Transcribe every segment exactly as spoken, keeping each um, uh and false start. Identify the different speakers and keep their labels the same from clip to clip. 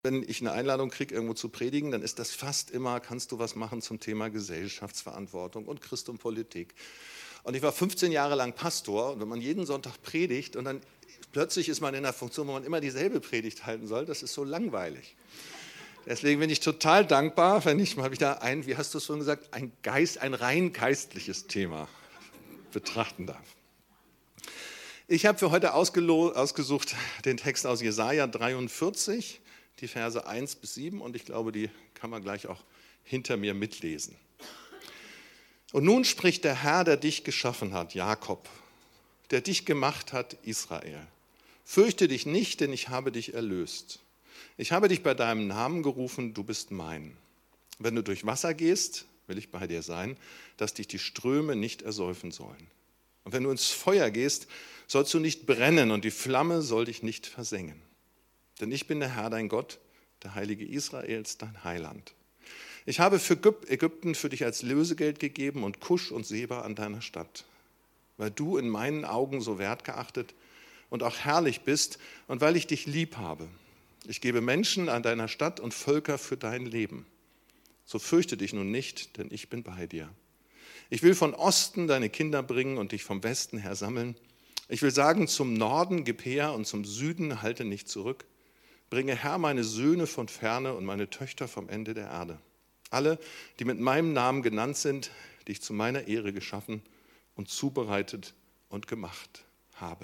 Speaker 1: Wenn ich eine Einladung kriege, irgendwo zu predigen, dann ist das fast immer, kannst du was machen zum Thema Gesellschaftsverantwortung und Christ und Politik. Und ich war fünfzehn Jahre lang Pastor und wenn man jeden Sonntag predigt und dann plötzlich ist man in einer Funktion, wo man immer dieselbe Predigt halten soll, das ist so langweilig. Deswegen bin ich total dankbar, wenn ich mal wieder ein, wie hast du es schon gesagt, ein, Geist, ein rein geistliches Thema betrachten darf. Ich habe für heute ausgesucht den Text aus Jesaja dreiundvierzig, die Verse eins bis sieben, und ich glaube, die kann man gleich auch hinter mir mitlesen. Und nun spricht der Herr, der dich geschaffen hat, Jakob, der dich gemacht hat, Israel. Fürchte dich nicht, denn ich habe dich erlöst. Ich habe dich bei deinem Namen gerufen, du bist mein. Wenn du durch Wasser gehst, will ich bei dir sein, dass dich die Ströme nicht ersäufen sollen. Und wenn du ins Feuer gehst, sollst du nicht brennen und die Flamme soll dich nicht versengen. Denn ich bin der Herr, dein Gott, der Heilige Israels, dein Heiland. Ich habe für Ägypten für dich als Lösegeld gegeben und Kusch und Seba an deiner Stadt, weil du in meinen Augen so wertgeachtet und auch herrlich bist und weil ich dich lieb habe. Ich gebe Menschen an deiner Stadt und Völker für dein Leben. So fürchte dich nun nicht, denn ich bin bei dir. Ich will von Osten deine Kinder bringen und dich vom Westen her sammeln. Ich will sagen, zum Norden gib her und zum Süden halte nicht zurück. Bringe her meine Söhne von ferne und meine Töchter vom Ende der Erde. Alle, die mit meinem Namen genannt sind, die ich zu meiner Ehre geschaffen und zubereitet und gemacht habe.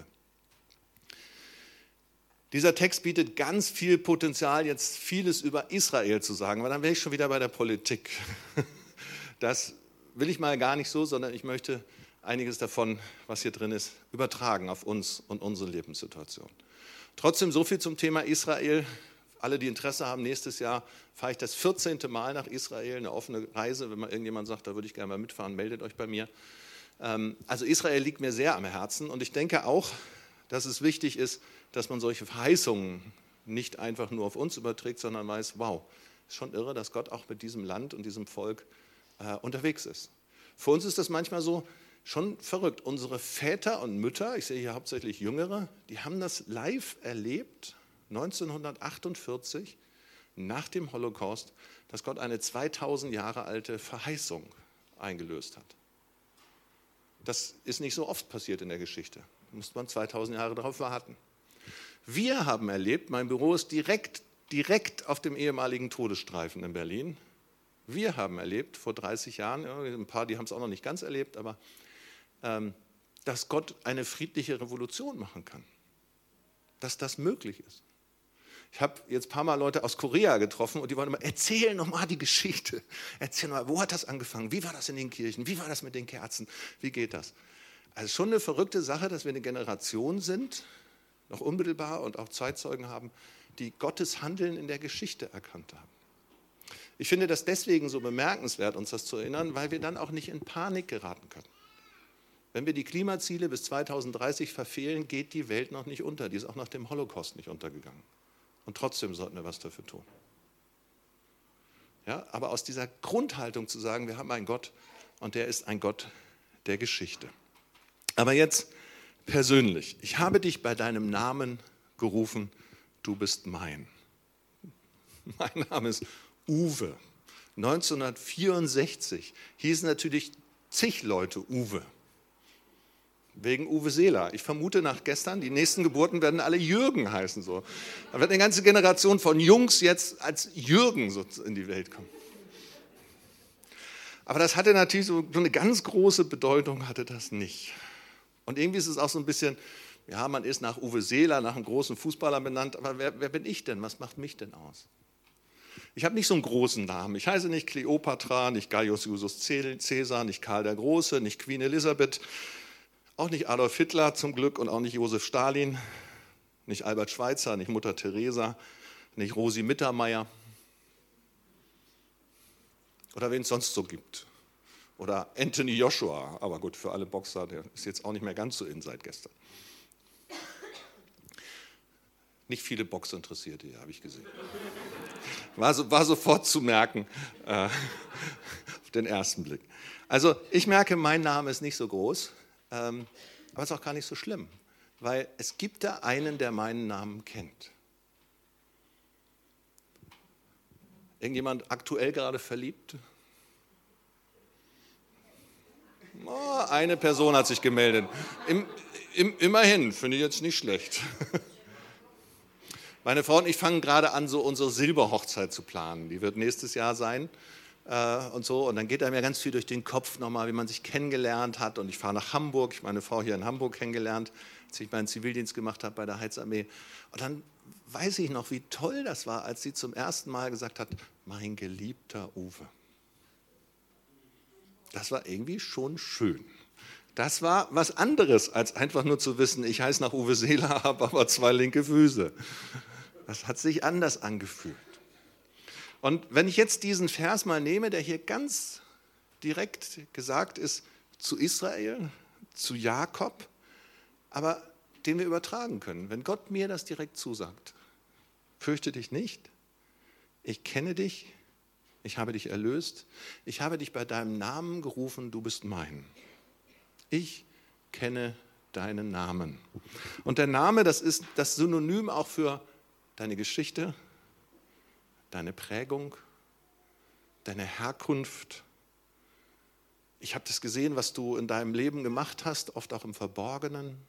Speaker 1: Dieser Text bietet ganz viel Potenzial, jetzt vieles über Israel zu sagen, weil dann wäre ich schon wieder bei der Politik. Das will ich mal gar nicht so, sondern ich möchte einiges davon, was hier drin ist, übertragen auf uns und unsere Lebenssituation. Trotzdem so viel zum Thema Israel. Alle, die Interesse haben, nächstes Jahr fahre ich das vierzehnte Mal nach Israel, eine offene Reise. Wenn mal irgendjemand sagt, da würde ich gerne mal mitfahren, meldet euch bei mir. Also Israel liegt mir sehr am Herzen und ich denke auch, dass es wichtig ist, dass man solche Verheißungen nicht einfach nur auf uns überträgt, sondern weiß, wow, ist schon irre, dass Gott auch mit diesem Land und diesem Volk äh, unterwegs ist. Für uns ist das manchmal so schon verrückt. Unsere Väter und Mütter, ich sehe hier hauptsächlich Jüngere, die haben das live erlebt, neunzehnhundertachtundvierzig, nach dem Holocaust, dass Gott eine zweitausend Jahre alte Verheißung eingelöst hat. Das ist nicht so oft passiert in der Geschichte. Da musste man zweitausend Jahre darauf warten. Wir haben erlebt, mein Büro ist direkt, direkt auf dem ehemaligen Todesstreifen in Berlin. Wir haben erlebt, vor dreißig Jahren, ja, ein paar, die haben es auch noch nicht ganz erlebt, aber ähm, dass Gott eine friedliche Revolution machen kann. Dass das möglich ist. Ich habe jetzt ein paar Mal Leute aus Korea getroffen und die wollen immer, erzähl nochmal die Geschichte. Erzähl mal, wo hat das angefangen? Wie war das in den Kirchen? Wie war das mit den Kerzen? Wie geht das? Also schon eine verrückte Sache, dass wir eine Generation sind, noch unmittelbar und auch Zeitzeugen haben, die Gottes Handeln in der Geschichte erkannt haben. Ich finde das deswegen so bemerkenswert, uns das zu erinnern, weil wir dann auch nicht in Panik geraten können. Wenn wir die Klimaziele bis zweitausenddreißig verfehlen, geht die Welt noch nicht unter. Die ist auch nach dem Holocaust nicht untergegangen. Und trotzdem sollten wir was dafür tun. Ja, aber aus dieser Grundhaltung zu sagen, wir haben einen Gott und der ist ein Gott der Geschichte. Aber jetzt persönlich. Ich habe dich bei deinem Namen gerufen, du bist mein. Mein Name ist Uwe. neunzehnhundertvierundsechzig hießen natürlich zig Leute Uwe. Wegen Uwe Seeler. Ich vermute nach gestern, die nächsten Geburten werden alle Jürgen heißen. So. Da wird eine ganze Generation von Jungs jetzt als Jürgen so in die Welt kommen. Aber das hatte natürlich so eine ganz große Bedeutung, hatte das nicht. Und irgendwie ist es auch so ein bisschen, ja, man ist nach Uwe Seeler, nach einem großen Fußballer benannt, aber wer, wer bin ich denn? Was macht mich denn aus? Ich habe nicht so einen großen Namen. Ich heiße nicht Kleopatra, nicht Gaius Julius Caesar, nicht Karl der Große, nicht Queen Elisabeth, auch nicht Adolf Hitler zum Glück und auch nicht Josef Stalin, nicht Albert Schweitzer, nicht Mutter Teresa, nicht Rosi Mittermeier oder wen es sonst so gibt. Oder Anthony Joshua, aber gut, für alle Boxer, der ist jetzt auch nicht mehr ganz so in seit gestern. Nicht viele Boxinteressierte hier, habe ich gesehen. War, so, war sofort zu merken, äh, auf den ersten Blick. Also ich merke, mein Name ist nicht so groß, ähm, aber es ist auch gar nicht so schlimm, weil es gibt da einen, der meinen Namen kennt. Irgendjemand aktuell gerade verliebt? Oh, eine Person hat sich gemeldet. Im, im, immerhin, finde ich jetzt nicht schlecht. Meine Frau und ich fangen gerade an, so unsere Silberhochzeit zu planen. Die wird nächstes Jahr sein äh, und so. Und dann geht einem ja ganz viel durch den Kopf nochmal, wie man sich kennengelernt hat. Und ich fahre nach Hamburg. Ich habe meine Frau hier in Hamburg kennengelernt, als ich meinen Zivildienst gemacht habe bei der Heilsarmee. Und dann weiß ich noch, wie toll das war, als sie zum ersten Mal gesagt hat, mein geliebter Uwe. Das war irgendwie schon schön. Das war was anderes, als einfach nur zu wissen, ich heiße nach Uwe Seeler, habe aber zwei linke Füße. Das hat sich anders angefühlt. Und wenn ich jetzt diesen Vers mal nehme, der hier ganz direkt gesagt ist zu Israel, zu Jakob, aber den wir übertragen können. Wenn Gott mir das direkt zusagt, fürchte dich nicht, ich kenne dich, ich habe dich erlöst, ich habe dich bei deinem Namen gerufen, du bist mein. Ich kenne deinen Namen. Und der Name, das ist das Synonym auch für deine Geschichte, deine Prägung, deine Herkunft. Ich habe das gesehen, was du in deinem Leben gemacht hast, oft auch im Verborgenen.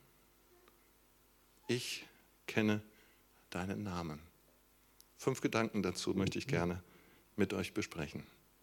Speaker 1: Ich kenne deinen Namen. Fünf Gedanken dazu möchte ich gerne mit euch besprechen.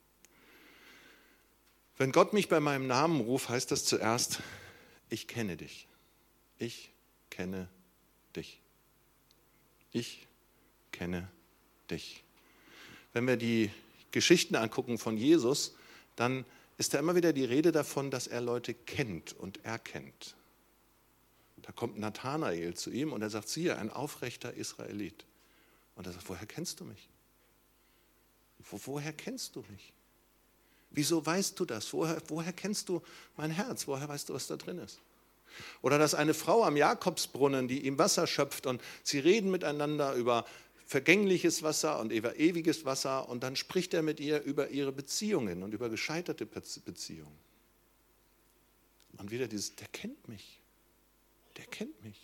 Speaker 1: Wenn Gott mich bei meinem Namen ruft, heißt das zuerst, ich kenne dich. Ich kenne dich. Ich kenne dich. Wenn wir die Geschichten angucken von Jesus, dann ist da immer wieder die Rede davon, dass er Leute kennt und erkennt. Da kommt Nathanael zu ihm und er sagt, siehe, ein aufrechter Israelit. Und er sagt, woher kennst du mich? Wo, woher kennst du mich? Wieso weißt du das? Woher, woher kennst du mein Herz? Woher weißt du, was da drin ist? Oder dass eine Frau am Jakobsbrunnen, die ihm Wasser schöpft und sie reden miteinander über vergängliches Wasser und über ewiges Wasser und dann spricht er mit ihr über ihre Beziehungen und über gescheiterte Beziehungen. Und wieder dieses, der kennt mich, der kennt mich.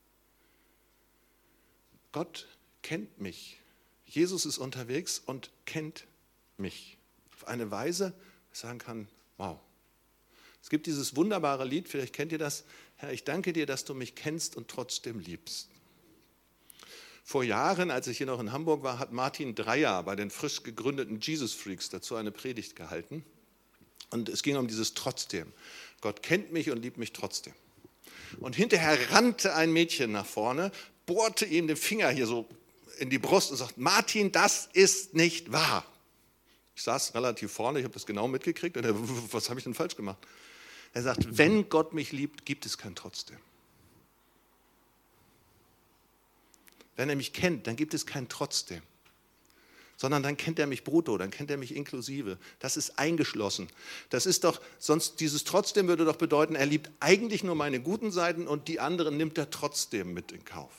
Speaker 1: Gott kennt mich. Jesus ist unterwegs und kennt mich. Auf eine Weise, dass ich sagen kann, wow. Es gibt dieses wunderbare Lied, vielleicht kennt ihr das, Herr, ich danke dir, dass du mich kennst und trotzdem liebst. Vor Jahren, als ich hier noch in Hamburg war, hat Martin Dreyer bei den frisch gegründeten Jesus Freaks dazu eine Predigt gehalten. Und es ging um dieses Trotzdem. Gott kennt mich und liebt mich trotzdem. Und hinterher rannte ein Mädchen nach vorne, bohrte ihm den Finger hier so in die Brust und sagt, Martin, das ist nicht wahr. Ich saß relativ vorne, ich habe das genau mitgekriegt. Und er, was habe ich denn falsch gemacht? Er sagt, wenn Gott mich liebt, gibt es kein Trotzdem. Wenn er mich kennt, dann gibt es kein Trotzdem. Sondern dann kennt er mich brutto, dann kennt er mich inklusive. Das ist eingeschlossen. Das ist doch, sonst dieses Trotzdem würde doch bedeuten, er liebt eigentlich nur meine guten Seiten und die anderen nimmt er trotzdem mit in Kauf.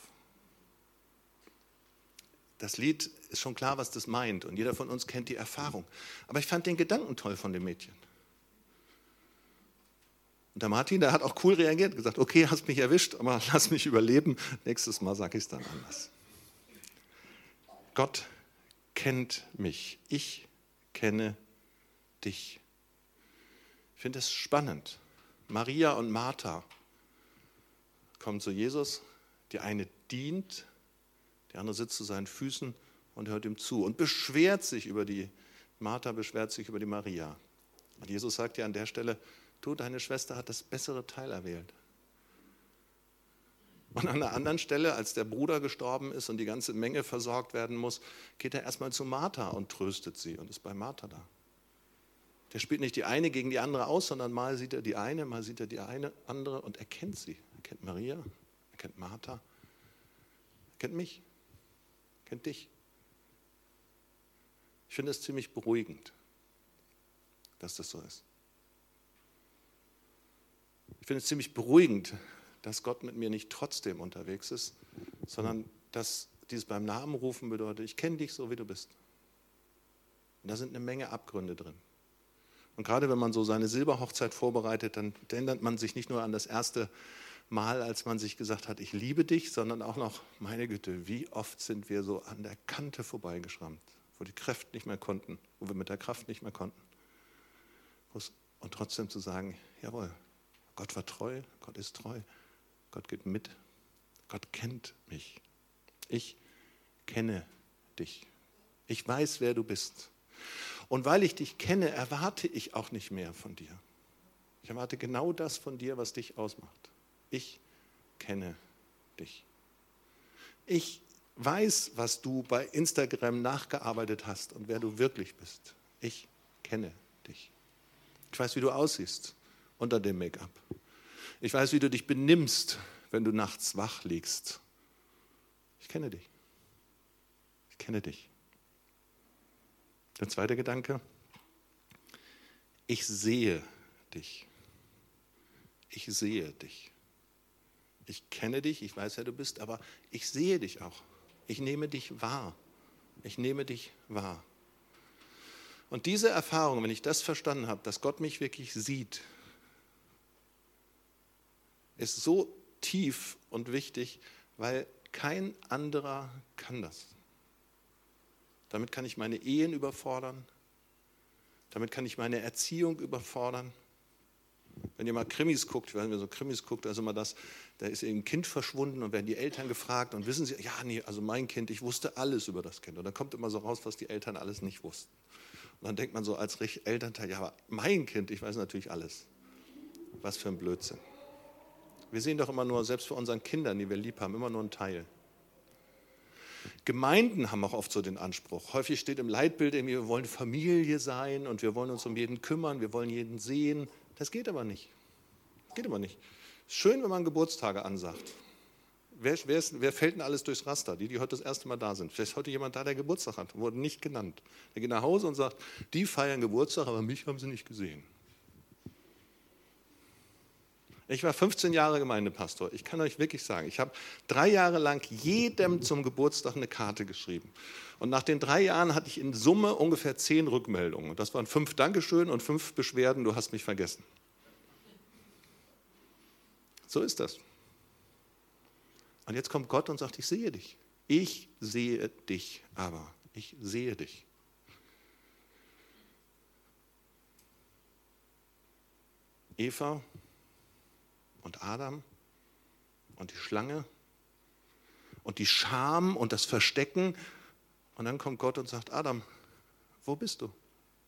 Speaker 1: Das Lied ist schon klar, was das meint und jeder von uns kennt die Erfahrung. Aber ich fand den Gedanken toll von dem Mädchen. Und der Martin, der hat auch cool reagiert, gesagt, okay, hast mich erwischt, aber lass mich überleben. Nächstes Mal sage ich es dann anders. Gott kennt mich. Ich kenne dich. Ich finde es spannend. Maria und Martha kommen zu Jesus. Die eine dient, die andere sitzt zu seinen Füßen und hört ihm zu und beschwert sich über die, Martha beschwert sich über die Maria. Und Jesus sagt ja an der Stelle, du, deine Schwester hat das bessere Teil erwählt. Und an einer anderen Stelle, als der Bruder gestorben ist und die ganze Menge versorgt werden muss, geht er erstmal zu Martha und tröstet sie und ist bei Martha da. Der spielt nicht die eine gegen die andere aus, sondern mal sieht er die eine, mal sieht er die eine andere und er kennt sie. Er kennt Maria, er kennt Martha, er kennt mich, er kennt dich. Ich finde es ziemlich beruhigend, dass das so ist. Ich finde es ziemlich beruhigend, dass Gott mit mir nicht trotzdem unterwegs ist, sondern dass dieses beim Namen rufen bedeutet, ich kenne dich so, wie du bist. Und da sind eine Menge Abgründe drin. Und gerade wenn man so seine Silberhochzeit vorbereitet, dann erinnert man sich nicht nur an das erste Mal, als man sich gesagt hat, ich liebe dich, sondern auch noch, meine Güte, wie oft sind wir so an der Kante vorbeigeschrammt. wo die Kräfte nicht mehr konnten, wo wir mit der Kraft nicht mehr konnten. Und trotzdem zu sagen, jawohl, Gott war treu, Gott ist treu, Gott geht mit, Gott kennt mich. Ich kenne dich. Ich weiß, wer du bist. Und weil ich dich kenne, erwarte ich auch nicht mehr von dir. Ich erwarte genau das von dir, was dich ausmacht. Ich kenne dich. Ich weiß, was du bei Instagram nachgearbeitet hast und wer du wirklich bist. Ich kenne dich. Ich weiß, wie du aussiehst unter dem Make-up. Ich weiß, wie du dich benimmst, wenn du nachts wach liegst. Ich kenne dich. Ich kenne dich. Der zweite Gedanke. Ich sehe dich. Ich sehe dich. Ich kenne dich, ich weiß, wer du bist, aber ich sehe dich auch. Ich nehme dich wahr. Ich nehme dich wahr. Und diese Erfahrung, wenn ich das verstanden habe, dass Gott mich wirklich sieht, ist so tief und wichtig, weil kein anderer kann das. Damit kann ich meine Ehen überfordern. Damit kann ich meine Erziehung überfordern. Wenn ihr mal Krimis guckt, wenn ihr so Krimis guckt, also mal das, da ist ein Kind verschwunden und werden die Eltern gefragt und wissen sie, ja, nee, also mein Kind, ich wusste alles über das Kind. Und dann kommt immer so raus, was die Eltern alles nicht wussten. Und dann denkt man so als Elternteil, ja, aber mein Kind, ich weiß natürlich alles. Was für ein Blödsinn. Wir sehen doch immer nur, selbst für unseren Kindern, die wir lieb haben, immer nur einen Teil. Gemeinden haben auch oft so den Anspruch. Häufig steht im Leitbild, wir wollen Familie sein und wir wollen uns um jeden kümmern, wir wollen jeden sehen. Das geht aber nicht. Das geht aber nicht. Schön, wenn man Geburtstage ansagt. Wer, wer, ist, wer fällt denn alles durchs Raster? Die, die heute das erste Mal da sind. Vielleicht ist heute jemand da, der Geburtstag hat, wurde nicht genannt. Der geht nach Hause und sagt, die feiern Geburtstag, aber mich haben sie nicht gesehen. Ich war fünfzehn Jahre Gemeindepastor. Ich kann euch wirklich sagen, ich habe drei Jahre lang jedem zum Geburtstag eine Karte geschrieben. Und nach den drei Jahren hatte ich in Summe ungefähr zehn Rückmeldungen. Und das waren fünf Dankeschön und fünf Beschwerden, du hast mich vergessen. So ist das. Und jetzt kommt Gott und sagt, ich sehe dich. Ich sehe dich aber. Ich sehe dich. Eva und Adam und die Schlange und die Scham und das Verstecken. Und dann kommt Gott und sagt, Adam, wo bist du?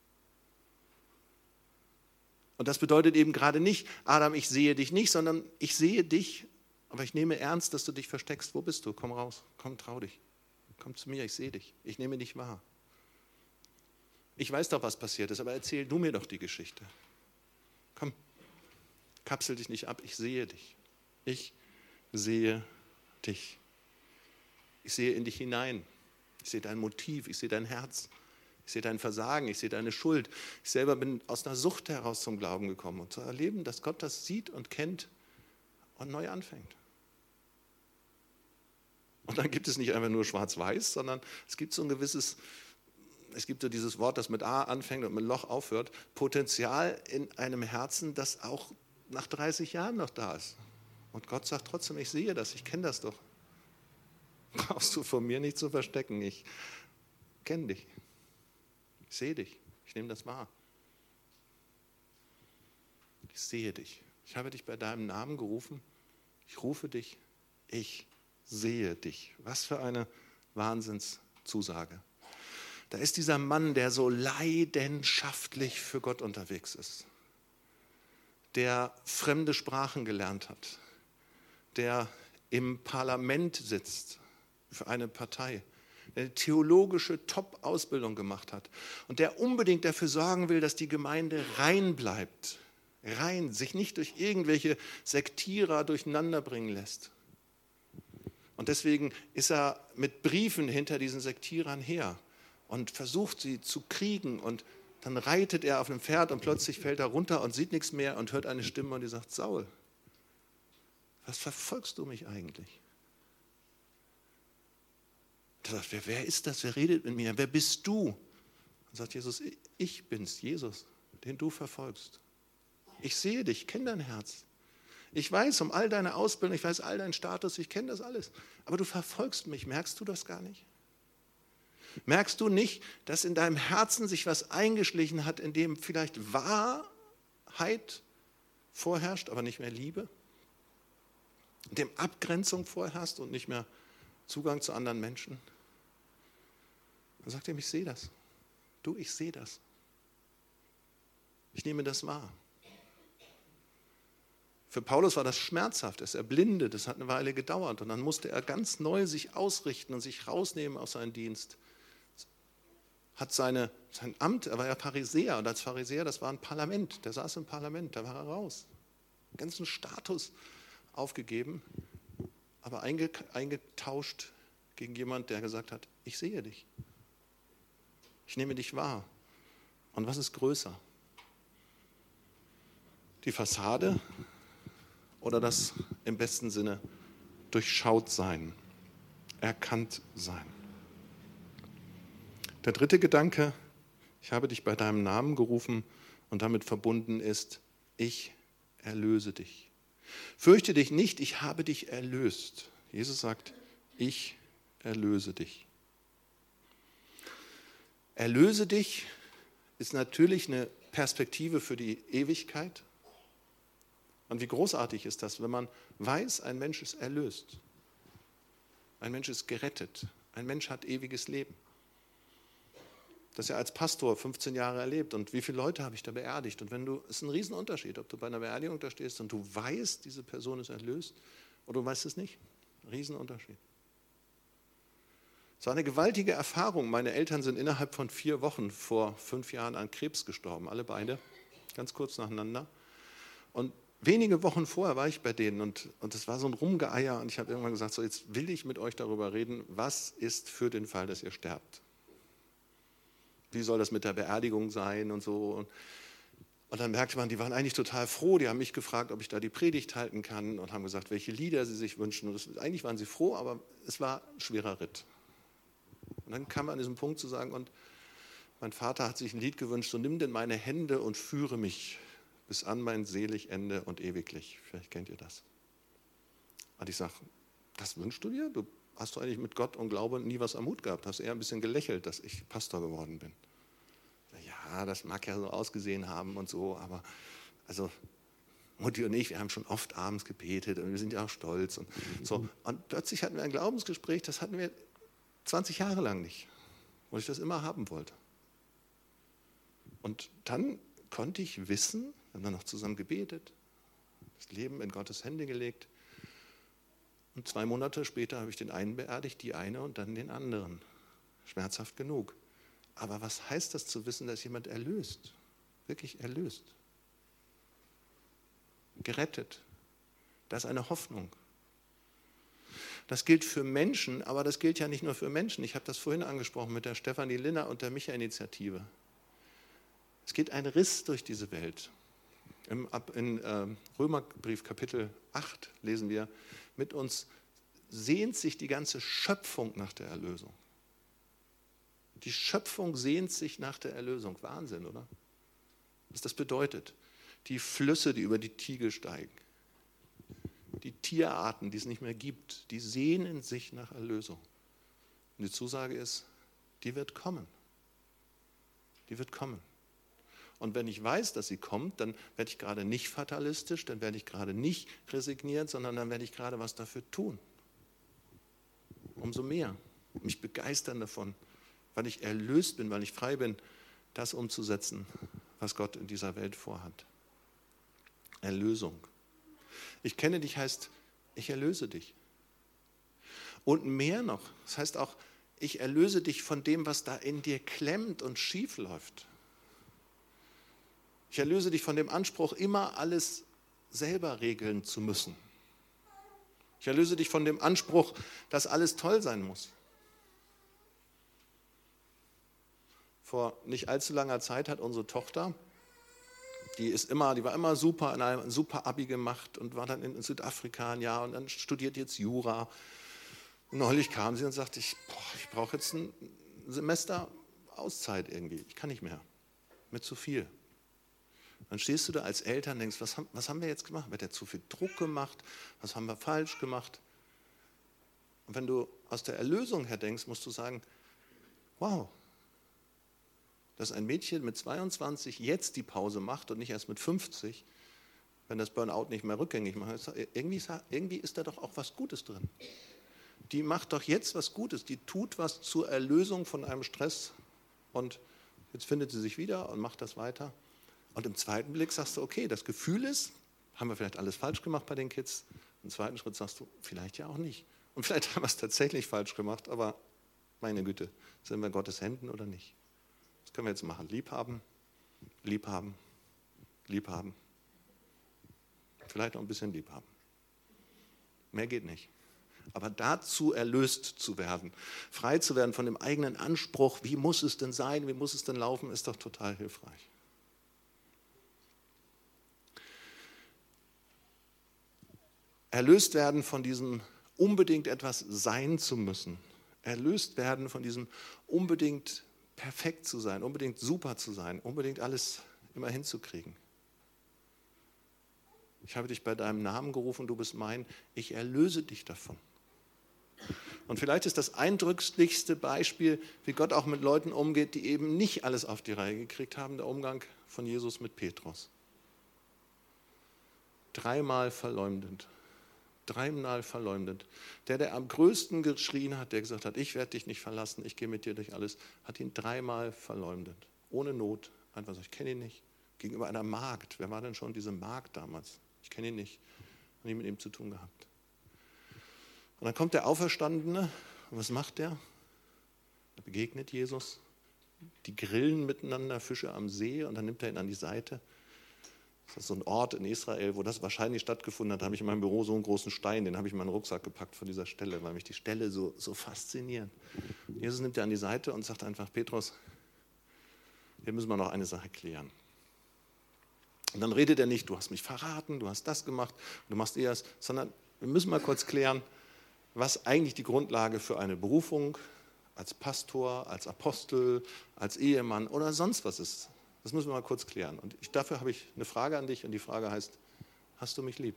Speaker 1: Und das bedeutet eben gerade nicht, Adam, ich sehe dich nicht, sondern ich sehe dich, aber ich nehme ernst, dass du dich versteckst. Wo bist du? Komm raus, komm, trau dich. Komm zu mir, ich sehe dich. Ich nehme dich wahr. Ich weiß doch, was passiert ist, aber erzähl du mir doch die Geschichte. Komm, kapsel dich nicht ab, ich sehe dich. Ich sehe dich. Ich sehe in dich hinein. Ich sehe dein Motiv, ich sehe dein Herz. Ich sehe dein Versagen, ich sehe deine Schuld. Ich selber bin aus einer Sucht heraus zum Glauben gekommen und zu erleben, dass Gott das sieht und kennt und neu anfängt. Und dann gibt es nicht einfach nur schwarz-weiß, sondern es gibt so ein gewisses, es gibt so dieses Wort, das mit A anfängt und mit Loch aufhört, Potenzial in einem Herzen, das auch nach dreißig Jahren noch da ist. Und Gott sagt trotzdem, ich sehe das, ich kenne das doch. Brauchst du von mir nicht zu verstecken, ich kenne dich. Ich sehe dich, ich nehme das wahr. Ich sehe dich. Ich habe dich bei deinem Namen gerufen. Ich rufe dich. Ich sehe dich. Was für eine Wahnsinnszusage. Da ist dieser Mann, der so leidenschaftlich für Gott unterwegs ist. Der fremde Sprachen gelernt hat. Der im Parlament sitzt für eine Partei. Der eine theologische Top-Ausbildung gemacht hat und der unbedingt dafür sorgen will, dass die Gemeinde rein bleibt, rein, sich nicht durch irgendwelche Sektierer durcheinander bringen lässt. Und deswegen ist er mit Briefen hinter diesen Sektierern her und versucht sie zu kriegen und dann reitet er auf einem Pferd und plötzlich fällt er runter und sieht nichts mehr und hört eine Stimme und die sagt, Saul, was verfolgst du mich eigentlich? Er sagt, wer, wer ist das? Wer redet mit mir? Wer bist du? Und sagt Jesus, ich bin's, Jesus, den du verfolgst. Ich sehe dich, kenne dein Herz. Ich weiß um all deine Ausbildung, ich weiß all deinen Status, ich kenne das alles. Aber du verfolgst mich, merkst du das gar nicht? Merkst du nicht, dass in deinem Herzen sich was eingeschlichen hat, in dem vielleicht Wahrheit vorherrscht, aber nicht mehr Liebe? In dem Abgrenzung vorherrscht und nicht mehr Zugang zu anderen Menschen? Dann sagt er ihm, ich sehe das. Du, ich sehe das. Ich nehme das wahr. Für Paulus war das schmerzhaft, er ist erblindet, das hat eine Weile gedauert und dann musste er ganz neu sich ausrichten und sich rausnehmen aus seinem Dienst. Hat seine, sein Amt, er war ja Pharisäer und als Pharisäer, das war ein Parlament, der saß im Parlament, da war er raus. Den ganzen Status aufgegeben, aber eingetauscht gegen jemand, der gesagt hat, ich sehe dich, ich nehme dich wahr. Und was ist größer? Die Fassade oder das im besten Sinne durchschaut sein, erkannt sein? Der dritte Gedanke, ich habe dich bei deinem Namen gerufen und damit verbunden ist, ich erlöse dich. Fürchte dich nicht, ich habe dich erlöst. Jesus sagt, ich erlöse dich. Erlöse dich ist natürlich eine Perspektive für die Ewigkeit. Und wie großartig ist das, wenn man weiß, ein Mensch ist erlöst. Ein Mensch ist gerettet. Ein Mensch hat ewiges Leben. Das ja als Pastor fünfzehn Jahre erlebt. Und wie viele Leute habe ich da beerdigt? Und wenn du, es ist ein Riesenunterschied, ob du bei einer Beerdigung da stehst und du weißt, diese Person ist erlöst, oder du weißt es nicht. Ein Riesenunterschied. Es war eine gewaltige Erfahrung. Meine Eltern sind innerhalb von vier Wochen vor fünf Jahren an Krebs gestorben, alle beide, ganz kurz nacheinander. Und wenige Wochen vorher war ich bei denen und, und das war so ein Rumgeeier und ich habe irgendwann gesagt, so jetzt will ich mit euch darüber reden, was ist für den Fall, dass ihr sterbt? Wie soll das mit der Beerdigung sein und so? Und, und dann merkte man, die waren eigentlich total froh, die haben mich gefragt, ob ich da die Predigt halten kann und haben gesagt, welche Lieder sie sich wünschen. Und das, eigentlich waren sie froh, aber es war ein schwerer Ritt. Und dann kam man an diesem Punkt zu sagen, und mein Vater hat sich ein Lied gewünscht, so nimm denn meine Hände und führe mich bis an mein selig Ende und ewiglich. Vielleicht kennt ihr das. Und ich sage, das wünschst du dir? Du hast du eigentlich mit Gott und Glaube nie was am Hut gehabt? Hast eher ein bisschen gelächelt, dass ich Pastor geworden bin? Ja, das mag ja so ausgesehen haben und so, aber also Mutti und ich, wir haben schon oft abends gebetet und wir sind ja auch stolz. Und, so. Und plötzlich hatten wir ein Glaubensgespräch, das hatten wir zwanzig Jahre lang nicht, wo ich das immer haben wollte. Und dann konnte ich wissen, wir haben dann noch zusammen gebetet, das Leben in Gottes Hände gelegt. Und zwei Monate später habe ich den einen beerdigt, die eine und dann den anderen. Schmerzhaft genug. Aber was heißt das zu wissen, dass jemand erlöst? Wirklich erlöst. Gerettet. Das ist eine Hoffnung. Das gilt für Menschen, aber das gilt ja nicht nur für Menschen. Ich habe das vorhin angesprochen mit der Stefanie Linner und der Micha-Initiative. Es geht ein Riss durch diese Welt. Im, in äh, Römerbrief Kapitel acht lesen wir, mit uns sehnt sich die ganze Schöpfung nach der Erlösung. Die Schöpfung sehnt sich nach der Erlösung. Wahnsinn, oder? Was das bedeutet. Die Flüsse, die über die Tiegel steigen. Die Tierarten, die es nicht mehr gibt, die sehnen sich nach Erlösung. Und die Zusage ist, die wird kommen. Die wird kommen. Und wenn ich weiß, dass sie kommt, dann werde ich gerade nicht fatalistisch, dann werde ich gerade nicht resigniert, sondern dann werde ich gerade was dafür tun. Umso mehr. Mich begeistern davon, weil ich erlöst bin, weil ich frei bin, das umzusetzen, was Gott in dieser Welt vorhat. Erlösung. Ich kenne dich heißt, ich erlöse dich. Und mehr noch, das heißt auch, ich erlöse dich von dem, was da in dir klemmt und schief läuft. Ich erlöse dich von dem Anspruch, immer alles selber regeln zu müssen. Ich erlöse dich von dem Anspruch, dass alles toll sein muss. Vor nicht allzu langer Zeit hat unsere Tochter, die ist immer, die war immer super, in einem super Abi gemacht und war dann in Südafrika ein Jahr und dann studiert jetzt Jura. Und neulich kam sie und sagte, ich, boah, ich brauche jetzt ein Semester Auszeit irgendwie. Ich kann nicht mehr. Mir zu viel. Dann stehst du da als Eltern und denkst, was haben, was haben wir jetzt gemacht? Wird ja zu viel Druck gemacht? Was haben wir falsch gemacht? Und wenn du aus der Erlösung her denkst, musst du sagen, Wow. Dass ein Mädchen mit zweiundzwanzig jetzt die Pause macht und nicht erst mit fünfzig, wenn das Burnout nicht mehr rückgängig macht. Irgendwie, irgendwie ist da doch auch was Gutes drin. Die macht doch jetzt was Gutes, die tut was zur Erlösung von einem Stress und jetzt findet sie sich wieder und macht das weiter. Und im zweiten Blick sagst du, okay, das Gefühl ist, haben wir vielleicht alles falsch gemacht bei den Kids. Im zweiten Schritt sagst du, vielleicht ja auch nicht. Und vielleicht haben wir es tatsächlich falsch gemacht, aber meine Güte, sind wir in Gottes Händen oder nicht? Das können wir jetzt machen. Liebhaben, liebhaben, liebhaben. Vielleicht auch ein bisschen liebhaben. Mehr geht nicht. Aber dazu erlöst zu werden, frei zu werden von dem eigenen Anspruch, wie muss es denn sein, wie muss es denn laufen, ist doch total hilfreich. Erlöst werden von diesem unbedingt etwas sein zu müssen. Erlöst werden von diesem unbedingt perfekt zu sein, unbedingt super zu sein, unbedingt alles immer hinzukriegen. Ich habe dich bei deinem Namen gerufen, du bist mein, ich erlöse dich davon. Und vielleicht ist das eindrücklichste Beispiel, wie Gott auch mit Leuten umgeht, die eben nicht alles auf die Reihe gekriegt haben, der Umgang von Jesus mit Petrus. Dreimal verleumdend. Dreimal verleumdend. Der, der am größten geschrien hat, der gesagt hat, ich werde dich nicht verlassen, ich gehe mit dir durch alles, hat ihn dreimal verleumdet. Ohne Not. Einfach so, ich kenne ihn nicht. Gegenüber einer Magd. Wer war denn schon diese Magd damals? Ich kenne ihn nicht. Und nie mit ihm zu tun gehabt. Und dann kommt der Auferstandene. Und was macht der? Er begegnet Jesus. Die grillen miteinander Fische am See und dann nimmt er ihn an die Seite. Das ist so ein Ort in Israel, wo das wahrscheinlich stattgefunden hat. Da habe ich in meinem Büro so einen großen Stein, den habe ich in meinen Rucksack gepackt von dieser Stelle, weil mich die Stelle so, so fasziniert. Jesus nimmt er an die Seite und sagt einfach, Petrus, hier müssen wir noch eine Sache klären. Und dann redet er nicht, du hast mich verraten, du hast das gemacht, du machst eher das, sondern wir müssen mal kurz klären, was eigentlich die Grundlage für eine Berufung als Pastor, als Apostel, als Ehemann oder sonst was ist. Das müssen wir mal kurz klären. Und ich, dafür habe ich eine Frage an dich und die Frage heißt, hast du mich lieb?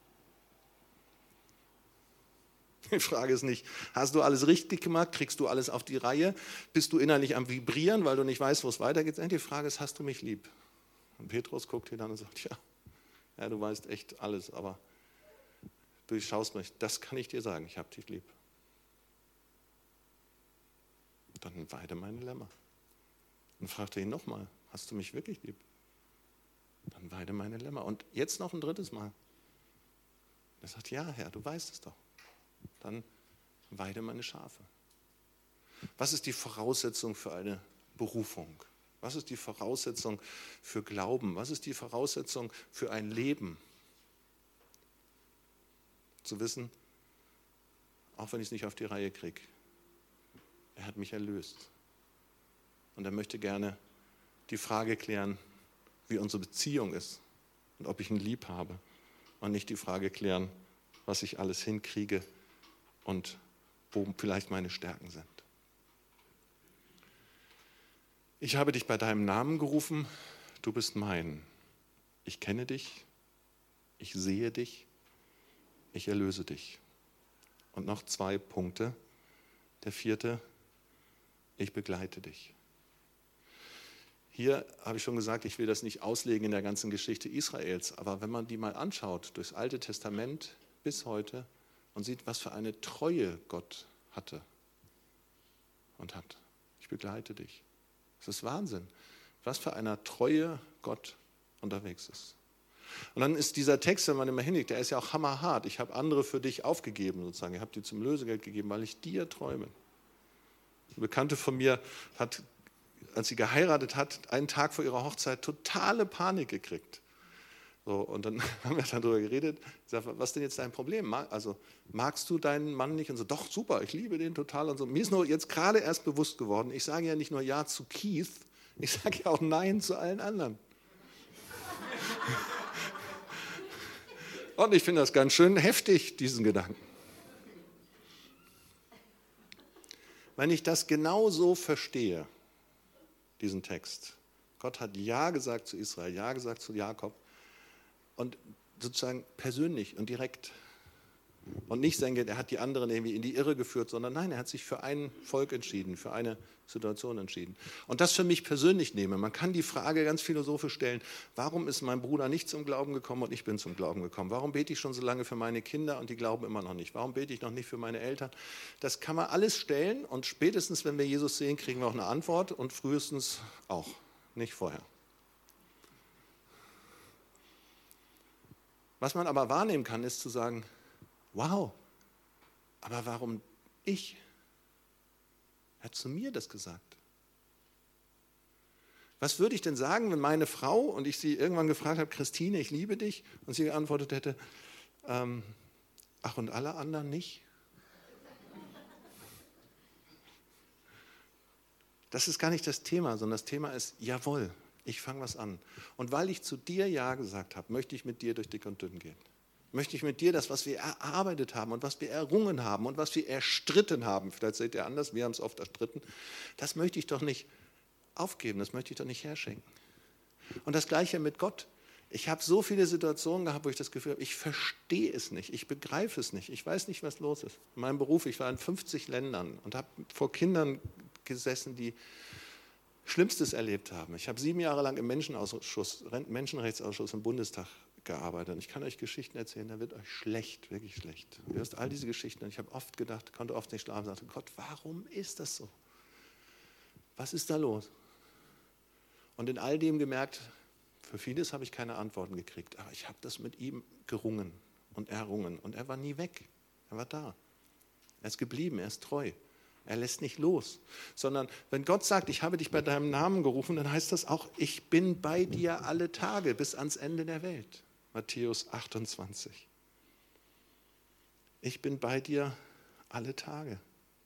Speaker 1: Die Frage ist nicht, hast du alles richtig gemacht, kriegst du alles auf die Reihe, bist du innerlich am Vibrieren, weil du nicht weißt, wo es weitergeht? Die Frage ist, hast du mich lieb? Und Petrus guckt ihn an und sagt, ja, ja, du weißt echt alles, aber du schaust mich, das kann ich dir sagen, ich habe dich lieb. Dann weide meine Lämmer. Dann fragt er ihn nochmal, hast du mich wirklich lieb? Dann weide meine Lämmer. Und jetzt noch ein drittes Mal. Er sagt, ja Herr, du weißt es doch. Dann weide meine Schafe. Was ist die Voraussetzung für eine Berufung? Was ist die Voraussetzung für Glauben? Was ist die Voraussetzung für ein Leben? Zu wissen, auch wenn ich es nicht auf die Reihe kriege, er hat mich erlöst. Und er möchte gerne die Frage klären, wie unsere Beziehung ist und ob ich ihn lieb habe. Und nicht die Frage klären, was ich alles hinkriege und wo vielleicht meine Stärken sind. Ich habe dich bei deinem Namen gerufen, du bist mein. Ich kenne dich, ich sehe dich, ich erlöse dich. Und noch zwei Punkte. Der vierte, ich begleite dich. Hier habe ich schon gesagt, ich will das nicht auslegen in der ganzen Geschichte Israels, aber wenn man die mal anschaut, durchs Alte Testament bis heute und sieht, was für eine Treue Gott hatte und hat. Ich begleite dich. Das ist Wahnsinn, was für einer Treue Gott unterwegs ist. Und dann ist dieser Text, wenn man immer hinlegt, der ist ja auch hammerhart. Ich habe andere für dich aufgegeben, sozusagen. Ich habe die zum Lösegeld gegeben, weil ich dir treu bin. Eine Bekannte von mir hat, als sie geheiratet hat, einen Tag vor ihrer Hochzeit totale Panik gekriegt. So, und dann haben wir dann darüber geredet. Ich sage, was ist denn jetzt dein Problem? Also magst du deinen Mann nicht? Und so, doch, super, ich liebe den total. Und so. Mir ist nur jetzt gerade erst bewusst geworden, ich sage ja nicht nur Ja zu Keith, ich sage ja auch Nein zu allen anderen. Und ich finde das ganz schön heftig, diesen Gedanken. Wenn ich das genau so verstehe, diesen Text, Gott hat Ja gesagt zu Israel, Ja gesagt zu Jakob und sozusagen persönlich und direkt. Und nicht denke, er hat die anderen irgendwie in die Irre geführt, sondern nein, er hat sich für ein Volk entschieden, für eine Situation entschieden. Und das für mich persönlich nehme. Man kann die Frage ganz philosophisch stellen, warum ist mein Bruder nicht zum Glauben gekommen und ich bin zum Glauben gekommen? Warum bete ich schon so lange für meine Kinder und die glauben immer noch nicht? Warum bete ich noch nicht für meine Eltern? Das kann man alles stellen und spätestens, wenn wir Jesus sehen, kriegen wir auch eine Antwort und frühestens auch, nicht vorher. Was man aber wahrnehmen kann, ist zu sagen, wow, aber warum ich? Er hat zu mir das gesagt. Was würde ich denn sagen, wenn meine Frau und ich sie irgendwann gefragt habe, Christine, ich liebe dich, und sie geantwortet hätte, ähm, ach und alle anderen nicht? Das ist gar nicht das Thema, sondern das Thema ist, jawohl, ich fange was an. Und weil ich zu dir Ja gesagt habe, möchte ich mit dir durch dick und dünn gehen. Möchte ich mit dir das, was wir erarbeitet haben und was wir errungen haben und was wir erstritten haben, vielleicht seht ihr anders, wir haben es oft erstritten, das möchte ich doch nicht aufgeben, das möchte ich doch nicht herschenken. Und das Gleiche mit Gott. Ich habe so viele Situationen gehabt, wo ich das Gefühl habe, ich verstehe es nicht, ich begreife es nicht, ich weiß nicht, was los ist. In meinem Beruf, ich war in fünfzig Ländern und habe vor Kindern gesessen, die Schlimmstes erlebt haben. Ich habe sieben Jahre lang im Menschenausschuss, Menschenrechtsausschuss im Bundestag gearbeitet. Und ich kann euch Geschichten erzählen, da wird euch schlecht, wirklich schlecht. Du hörst all diese Geschichten und ich habe oft gedacht, konnte oft nicht schlafen, sagte, Gott, warum ist das so? Was ist da los? Und in all dem gemerkt, für vieles habe ich keine Antworten gekriegt, aber ich habe das mit ihm gerungen und errungen und er war nie weg, er war da. Er ist geblieben, er ist treu. Er lässt nicht los, sondern wenn Gott sagt, ich habe dich bei deinem Namen gerufen, dann heißt das auch, ich bin bei dir alle Tage bis ans Ende der Welt. Matthäus achtundzwanzig. Ich bin bei dir alle Tage.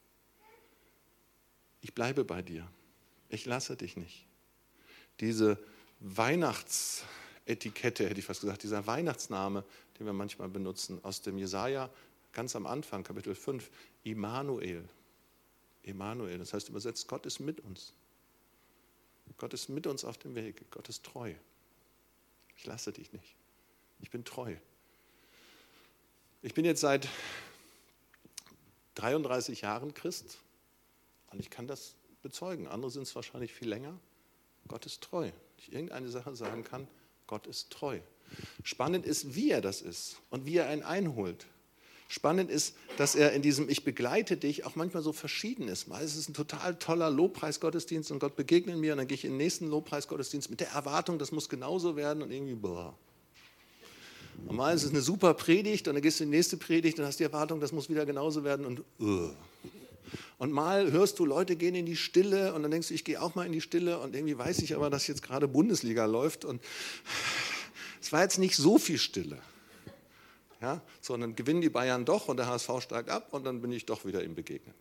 Speaker 1: Ich bleibe bei dir. Ich lasse dich nicht. Diese Weihnachtsetikette, hätte ich fast gesagt, dieser Weihnachtsname, den wir manchmal benutzen, aus dem Jesaja, ganz am Anfang, Kapitel fünf, Immanuel. Immanuel, das heißt übersetzt, Gott ist mit uns. Gott ist mit uns auf dem Weg. Gott ist treu. Ich lasse dich nicht. Ich bin treu. Ich bin jetzt seit dreiunddreißig Jahren Christ und ich kann das bezeugen. Andere sind es wahrscheinlich viel länger. Gott ist treu. Wenn ich irgendeine Sache sagen kann, Gott ist treu. Spannend ist, wie er das ist und wie er einen einholt. Spannend ist, dass er in diesem Ich begleite dich auch manchmal so verschieden ist. Mal ist es ein total toller Lobpreisgottesdienst und Gott begegnet mir und dann gehe ich in den nächsten Lobpreisgottesdienst mit der Erwartung, das muss genauso werden und irgendwie boah. Und mal ist es eine super Predigt und dann gehst du in die nächste Predigt und hast die Erwartung, das muss wieder genauso werden und uh. Und mal hörst du, Leute gehen in die Stille und dann denkst du, ich gehe auch mal in die Stille und irgendwie weiß ich aber, dass jetzt gerade Bundesliga läuft und es war jetzt nicht so viel Stille. Ja, sondern gewinnen die Bayern doch und der H S V steigt ab und dann bin ich doch wieder ihm begegnet.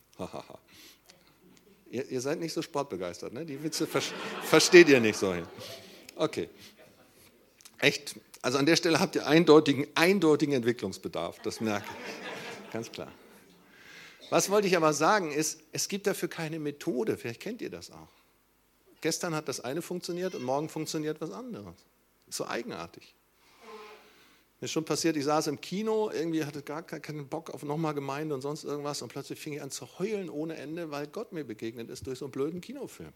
Speaker 1: ihr, ihr seid nicht so sportbegeistert, ne? Die Witze ver versteht ihr nicht so. Okay. Echt, also an der Stelle habt ihr eindeutigen, eindeutigen Entwicklungsbedarf, das merke ich. Ganz klar. Was wollte ich aber sagen ist, es gibt dafür keine Methode, vielleicht kennt ihr das auch. Gestern hat das eine funktioniert und morgen funktioniert was anderes. Ist so eigenartig. Mir ist schon passiert, ich saß im Kino, irgendwie hatte gar keinen Bock auf nochmal Gemeinde und sonst irgendwas und plötzlich fing ich an zu heulen ohne Ende, weil Gott mir begegnet ist durch so einen blöden Kinofilm.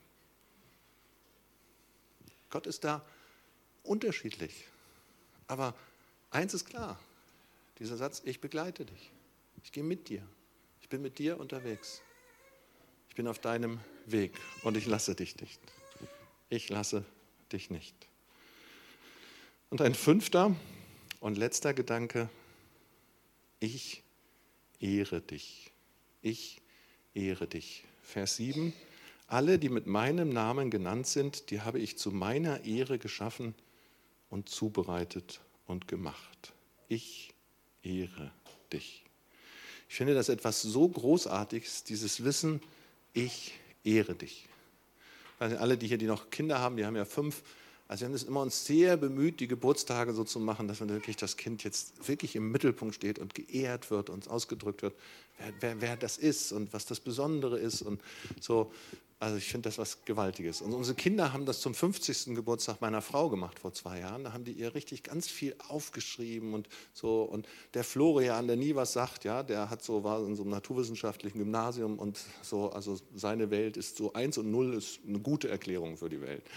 Speaker 1: Gott ist da unterschiedlich. Aber eins ist klar, dieser Satz, ich begleite dich, ich gehe mit dir, ich bin mit dir unterwegs. Ich bin auf deinem Weg und ich lasse dich nicht. Ich lasse dich nicht. Und ein fünfter und letzter Gedanke, ich ehre dich. Ich ehre dich. Vers sieben, alle, die mit meinem Namen genannt sind, die habe ich zu meiner Ehre geschaffen und zubereitet und gemacht. Ich ehre dich. Ich finde das etwas so Großartiges, dieses Wissen, ich ehre dich. Also alle, die hier, die noch Kinder haben, die haben ja fünf. Also wir haben es immer uns sehr bemüht, die Geburtstage so zu machen, dass man wirklich das Kind jetzt wirklich im Mittelpunkt steht und geehrt wird und ausgedrückt wird, wer, wer, wer das ist und was das Besondere ist und so. Also ich finde das was Gewaltiges. Und unsere Kinder haben das zum fünfzigsten Geburtstag meiner Frau gemacht vor zwei Jahren. Da haben die ihr richtig ganz viel aufgeschrieben und so. Und der Florian, der nie was sagt, ja, der hat so, war in so einem naturwissenschaftlichen Gymnasium und so, also seine Welt ist so eins und null ist eine gute Erklärung für die Welt.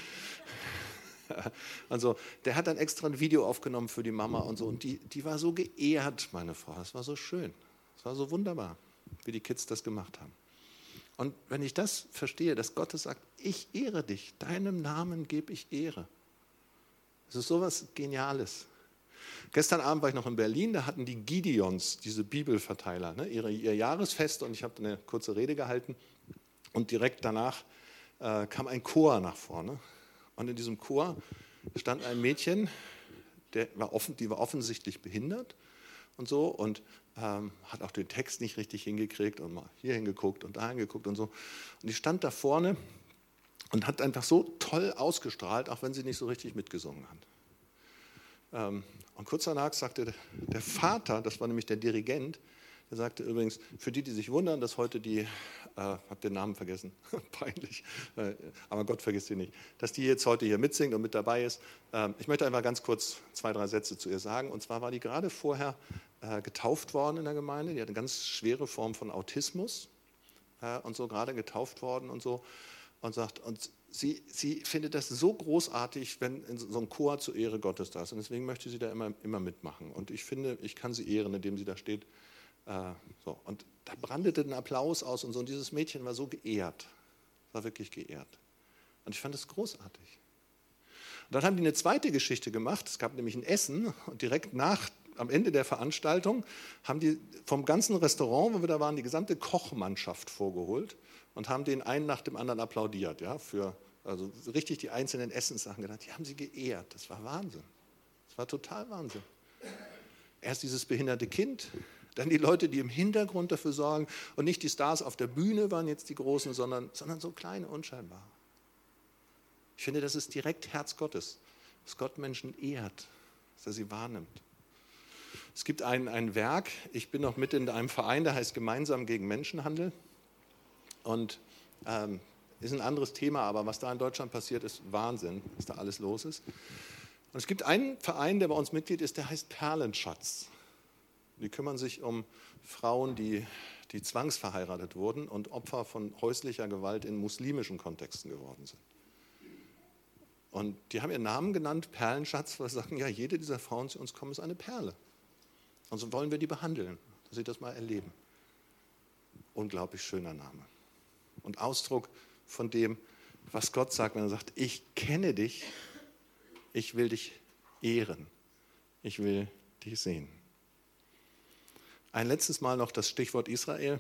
Speaker 1: Also der hat dann extra ein Video aufgenommen für die Mama und so. Und die, die war so geehrt, meine Frau. Das war so schön. Das war so wunderbar, wie die Kids das gemacht haben. Und wenn ich das verstehe, dass Gott sagt, ich ehre dich, deinem Namen gebe ich Ehre. Das ist sowas Geniales. Gestern Abend war ich noch in Berlin, da hatten die Gideons, diese Bibelverteiler, ne, ihre, ihr Jahresfest und ich habe eine kurze Rede gehalten und direkt danach äh, kam ein Chor nach vorne und in diesem Chor stand ein Mädchen, der war offen, die war offensichtlich behindert und so und ähm, hat auch den Text nicht richtig hingekriegt und mal hier hingeguckt und da hingeguckt und so. Und die stand da vorne und hat einfach so toll ausgestrahlt, auch wenn sie nicht so richtig mitgesungen hat. Ähm, und kurz danach sagte der Vater, das war nämlich der Dirigent, der sagte übrigens, für die, die sich wundern, dass heute die, äh, habe den Namen vergessen, peinlich, äh, aber Gott vergisst sie nicht, dass die jetzt heute hier mitsingt und mit dabei ist. Ähm, ich möchte einfach ganz kurz zwei, drei Sätze zu ihr sagen. Und zwar war die gerade vorher äh, getauft worden in der Gemeinde. Die hat eine ganz schwere Form von Autismus äh, und so gerade getauft worden und so. Und sagt, und sie, sie findet das so großartig, wenn in so ein Chor zur Ehre Gottes da ist. Und deswegen möchte sie da immer, immer mitmachen. Und ich finde, ich kann sie ehren, indem sie da steht. Äh, so. Und da brandete ein Applaus aus und so. Und dieses Mädchen war so geehrt. War wirklich geehrt. Und ich fand das großartig. Und dann haben die eine zweite Geschichte gemacht. Es gab nämlich ein Essen und direkt nach, am Ende der Veranstaltung, haben die vom ganzen Restaurant, wo wir da waren, die gesamte Kochmannschaft vorgeholt und haben den einen nach dem anderen applaudiert. Ja, für also richtig die einzelnen Essenssachen genannt. Die haben sie geehrt. Das war Wahnsinn. Das war total Wahnsinn. Erst dieses behinderte Kind, dann die Leute, die im Hintergrund dafür sorgen und nicht die Stars auf der Bühne waren jetzt die Großen, sondern, sondern so kleine, unscheinbar. Ich finde, das ist direkt Herz Gottes, dass Gott Menschen ehrt, dass er sie wahrnimmt. Es gibt ein, ein Werk, ich bin noch mit in einem Verein, der heißt Gemeinsam gegen Menschenhandel. Und ähm, ist ein anderes Thema, aber was da in Deutschland passiert, ist Wahnsinn, was da alles los ist. Und es gibt einen Verein, der bei uns Mitglied ist, der heißt Perlenschatz. Die kümmern sich um Frauen, die, die zwangsverheiratet wurden und Opfer von häuslicher Gewalt in muslimischen Kontexten geworden sind. Und die haben ihren Namen genannt, Perlenschatz, weil sie sagen, ja, jede dieser Frauen, die zu uns kommen, ist eine Perle. Und so wollen wir die behandeln, dass sie das mal erleben. Unglaublich schöner Name. Und Ausdruck von dem, was Gott sagt, wenn er sagt, ich kenne dich, ich will dich ehren, ich will dich sehen. Ein letztes Mal noch das Stichwort Israel.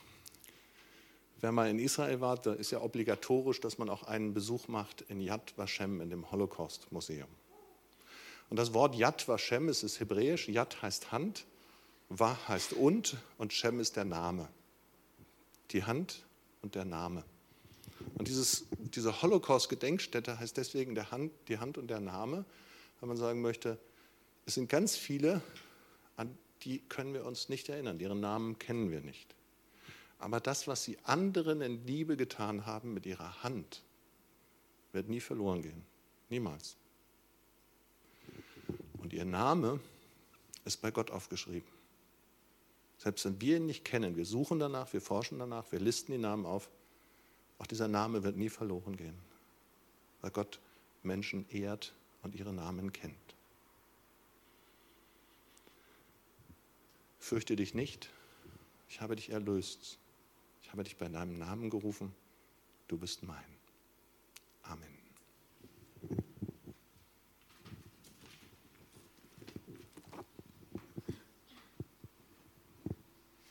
Speaker 1: Wenn man in Israel war, da ist ja obligatorisch, dass man auch einen Besuch macht in Yad Vashem, in dem Holocaust-Museum. Und das Wort Yad Vashem ist, ist hebräisch, Yad heißt Hand, Va heißt und und Shem ist der Name. Die Hand und der Name. Und dieses, diese Holocaust-Gedenkstätte heißt deswegen der Hand, die Hand und der Name, weil man sagen möchte, es sind ganz viele, an die können wir uns nicht erinnern, deren Namen kennen wir nicht. Aber das, was sie anderen in Liebe getan haben mit ihrer Hand, wird nie verloren gehen. Niemals. Und ihr Name ist bei Gott aufgeschrieben. Selbst wenn wir ihn nicht kennen, wir suchen danach, wir forschen danach, wir listen die Namen auf, auch dieser Name wird nie verloren gehen, weil Gott Menschen ehrt und ihre Namen kennt. Fürchte dich nicht, ich habe dich erlöst. Ich habe dich bei deinem Namen gerufen, du bist mein.